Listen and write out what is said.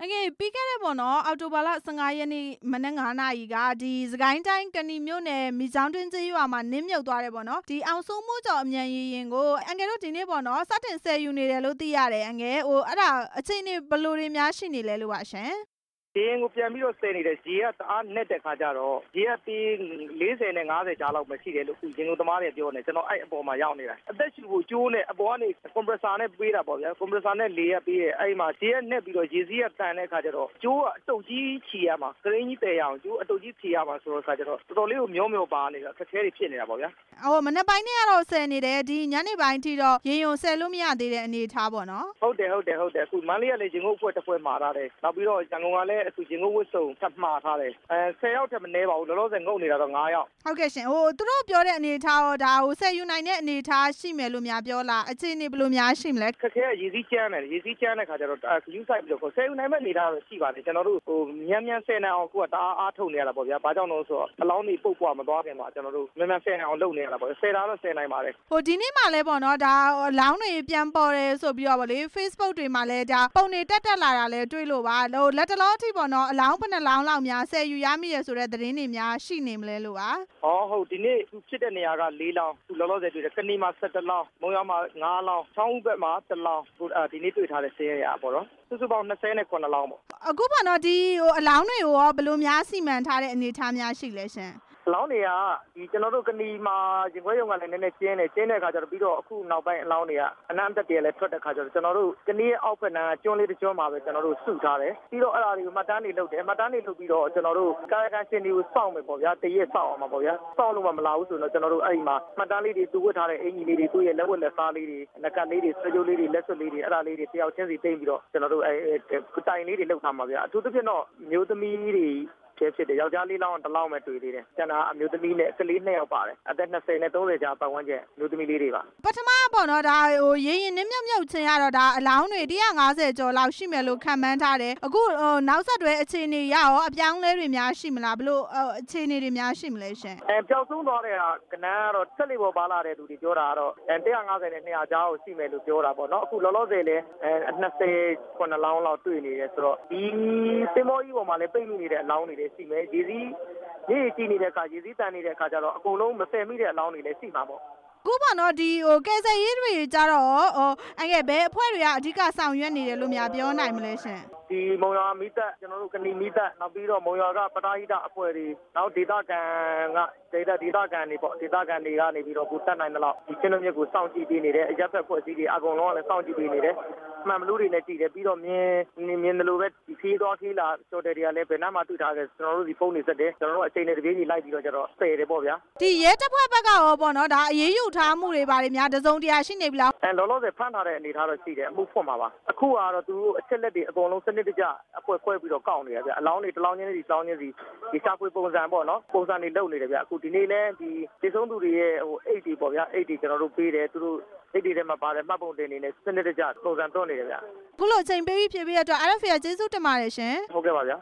အငယ်ပြီးခဲ့တဲ့ပေါ့နော်အော်တိုဘာလ15ရက်နေ့မနက်9နာရီကဒီစကိုင်းတိုင်းကဏီမြို့နယ်မိချောင်းတွင်းကျေးရွာမှာနင်းမြုပ်သွားတယ်ပေါ့နော်ဒီအောင်စိုးမိုးကျော်အမြန်ရေရင်ကိုအငယ်တို့ဒီနေ့ပေါ့နော်စတင်ဆယ်ယူနေတယ်လို့သိရတယ်အငယ်အဲ့ဒါအခြေအနေဘယ်လိုတွေများရှိနေလဲလို့ပါရှင်ရေရင်ကိုပြန်ပြီးတော့ဆယ်နေတယ်ရေကတအားနဲ့တဲ့ခါကျတော့ရေကပြီး40နဲ့50ကြားလောက်ပဲရှိတယ်လို့ရင်ကုန်သမားတွေပြောနေကျွန်တော်အဲ့အပေါ်မှာရောက်နေတာအသက်ရှူဖို့ကျိုးနဲ့အပေါ်ကနေကွန်ပရက်ဆာနဲ့ပေးတာပေါ့ဗျာကွန်ပရက်ဆာနဲ့လေကပေးတယ်အဲ့မှာရေကနဲ့ပြီးတော့ရေစီးကတန်တဲ့ခါကျတော့ကျိုးကအတုတ်ကြီးချီရမှာကရင်းကြီးတည်ရအောင်ကျိုးအတုတ်ကြီးချီရမှာဆိုတော့ခါကျတော့တော်တော်လေးကိုမျောမျောပါနေတာအခက်အခဲတွေဖြစ်နေတာပေါ့ဗျာမနက်ပိုင်းနဲ့ကတော့ဆယ်နေတယ်ဒီညနေပိုင်းထိတော့ရေယုံဆယ်လို့မရသေးတဲ့အနေအထားပေါ့နော်ဟုတ်တယ်အခုမန္တလေးကလည်းရင်ကုန်အဖွဲ့တစ်ဖွဲ့မှာထားတယ်နောက်ပြီးတော့ရန်ကုန်ကလည်းအခုရင်ကုန်ဝတ်စုံထပ်မှာထားတယ်10ယောက်ထက်မနည်းပါဘူးလောလောဆယ်ငုံနေတာတော့9ယောက်ဟုတ်ကဲ့ရှင်သူတို့ပြောတဲ့အနေအထားရောဒါဆယ်ယူနိုင်တဲ့အနေအထားရှိမယ်လို့များပြောလားအခြေအနေဘယ်လိုများရှိမလဲခက်ခဲရေစည်းကျန်းတယ်ရေစည်းကျန်းတဲ့ခါကျတော့ယူဆိုင်ပြီးတော့ဆယ်ယူနိုင်မဲ့အနေအထားတော့ရှိပါတယ်ကျွန်တော်တို့မြန်ဆယ်နိုင်အောင်ကိုကတအားထုတ်နေရတာပေါ့ဗျာဘာကြောင့်လဲဆိုတော့အလောင်းတွေပုတ်ပွားမသွားခင်မှာကျွန်တော်တို့မြန်ဆယ်နိုင်အောင်လုပ်နေရတာပေါ့ဆယ်တာတော့ဆယ်နိုင်ပါတယ်ဒီနေ့မှလည်းပေါ့နော်ဒါလောင်းတွေပြန်ပေါ်တယ်ဆိုပြီးတော့ဗောလေ Facebook တွေမှာလည်းဒါပုံတွေတက်လာတာလည်းတွေ့လို့ပါလက်တလောအထိပေါ့နော်အလောင်းဘယ်နှလောင်းလောက်များဆယ်ယူရမိရဆိုတဲ့သတင်းတွေများရှိနေမလဲလို့ပါဟုတ်ဒီနေ့သူဖြစ်တဲ့နေရာက4လောင်းသူလောလောဆယ်တွေ့တယ်ကဏီမှာ17လောင်းမုံရွာမှာ9လောင်းချောင်းဦးဘက်မှာ1လောင်းဒီနေ့တွေ့ထားတဲ့ဆယ်ရပေါ့နော်စုစုပေါင်း29လောင်းပေါ့အခုပေါ့နော်ဒီအလောင်းတွေကိုရောဘယ်လိုများစီမံထားတဲ့အနေအထားများရှိလဲရှင်အလောင်းတွေကဒီကျွန်တော်တို့ကဏီမှာရင်ခွဲရုံကလည်းနည်းနည်းကျင်းတဲ့ခါကျတော့ပြီးတော့အခုနောက်ပိုင်းအလောင်းတွေကအနမ်းတက်တွေလည်းထွက်တဲ့ခါကျတော့ကျွန်တော်တို့ကဏီရဲ့အောက်ဖက်နာကျွန်းလေးတစ်ကျွန်းမှာပဲကျွန်တော်တို့စုထားတယ်ပြီးတော့အဲ့ဒါတွေကိုမှတ်တမ်းတွေလုပ်တယ်မှတ်တမ်းတွေလုပ်ပြီးတော့ကျွန်တော်တို့ကာယကံရှင်တွေကိုစောင့်မယ်ပေါ့ဗျာတရက်စောင့်အောင်ပါပေါ့ဗျာစောင့်လို့မလာဘူးဆိုတော့ကျွန်တော်တို့အဲ့ဒီမှာမှတ်တမ်းလေးတွေတူဝတ်ထားတဲ့အင်ကြီးလေးတွေသူ့ရဲ့လက်ဝတ်လက်စားလေးတွေလက်ကလေးတွေဆွဲကြိုးလေးတွေလက်စွပ်လေးတွေအဲ့ဒါလေးတွေတယောက်ချင်းစီတင်ပြီးတော့ကျွန်တော်တို့တိုင်လေးတွေလုပ်ထားမှာဗျာအထူးသဖြင့်တော့မျိုးသမီးတွေဖြစ်တယ်ယောက်ျားလေးလောင်းတစ်လောင်းပဲတွေ့သေးတယ်ကျန်တာအမျိုးသမီးနဲ့ကလေး2ယောက်ပါတယ်အသက်20နဲ့30ကြားပတ်ဝန်းကျင်မျိုးသမီးလေးတွေပါပထမပေါ့နော်ဒါရေရင်နင်းမြုပ်ချင်းရတော့ဒါအလောင်းတွေ150ကျော်လောက်ရှိမယ်လို့ခန့်မှန်းထားတယ်အခုနောက်ဆက်တွဲအခြေအနေရရောအပြောင်းလဲတွေများရှိမလားဘလို့အခြေအနေတွေများရှိမလဲရှင်ပျောက်ဆုံးသွားတဲ့ကနန်းကတော့ဆက်လေးပေါ်ပါလာတဲ့သူတွေပြောတာကတော့150နဲ့200ကြားကိုရှိမယ်လို့ပြောတာပေါ့နော်အခုလောလောဆယ်လဲ29လောင်းလောက်တွေ့နေတယ်ဆိုတော့ဒီသင်္ဘောကြီးပေါ်မှာလည်းပိတ်မိနေတဲ့အလောင်းတွေရှိမယ်ရေစီးကြည့်နေတဲ့အခါရေစီးတန်နေတဲ့အခါကျတော့အကုန်လုံးမဆယ်မိတဲ့အလောင်းတွေလည်းရှိမှာပေါ့ခုပေါ့နော်ဒီကယ်ဆယ်ရေးတွေကြတော့အငယ်ဘယ်အဖွဲ့တွေကအဓိကဆောင်ရွက်နေတယ်လို့များပြောနိုင်မလဲရှင်ဒီမုံရွာမိသက်ကျွန်တော်တို့ကဏီမိသက်နောက်ပြီးတော့မုံရွာကပတာဟိတအဖွဲ့တွေနောက်ဒေသခံတွေပေါ့ဒေသခံတွေကနေပြီးတော့ကိုတက်နိုင်တဲ့လောက်ဒီချင်းမြစ်ကိုစောင့်ကြည့်ပေးနေတယ်အရက်ဖက်ဖွဲ့စည်းတွေအကုန်လုံးကလည်းစောင့်ကြည့်ပေးနေတယ်မှန်မလို့တွေလည်းကြည့်တယ်ပြီးတော့မြင်တယ်လို့ပဲဒီဖေးသွားဖေးလာစော်တယ်တွေကလည်းဘယ်နှမှာတွေ့ထားတယ်ကျွန်တော်တို့ဒီဖုန်းတွေဆက်တယ်ကျွန်တော်တို့အချိန်နဲ့တပြေးညီလိုက်ပြီးတော့ကျတော့ဆယ်တယ်ပေါ့ဗျာဒီရဲတပ်ဖွဲ့ဘက်ကရောပေါ့နော်ဒါအရေးယူထားမှုတွေပါတယ်များတစုံတရာရှိနေပြီလားလောလောဆယ်ဖမ်းထားတဲ့အနေထားတော့ရှိတယ်အမှုဖွင့်မှာပါအခုကတော့သူတို့အချက်လက်တွေအကုန်လုံးစနစ်တကျအဖွဲ့ခွဲပြီးတော့ကောက်နေရဗျအလောင်းတွေတစ်လောင်းချင်းစီဒီရှာဖွေပုံစံပေါ့နော်ပုံစံတွေလုပ်နေတယ်ဗျအခုဒီနေ့လဲဒီတည်ဆုံးသူတွေရဲ့အိတ်တွေပေါ့ဗျာအိတ်တွေကျွန်တော်တို့ပေးတယ်သူတို့အိတ်တွေထဲမှာပါတယ်မှတ်ပုံတင်နေနဲ့စနစ်တကျပုံစံတွန်းနေတယ်ဗျခုလိုအချိန်ပေးပြီးဖြည့်ပေးရတဲ့အတွက် RFA ကျေးဇူးတင်ပါတယ်ရှင်ဟုတ်ကဲ့ပါဗျာ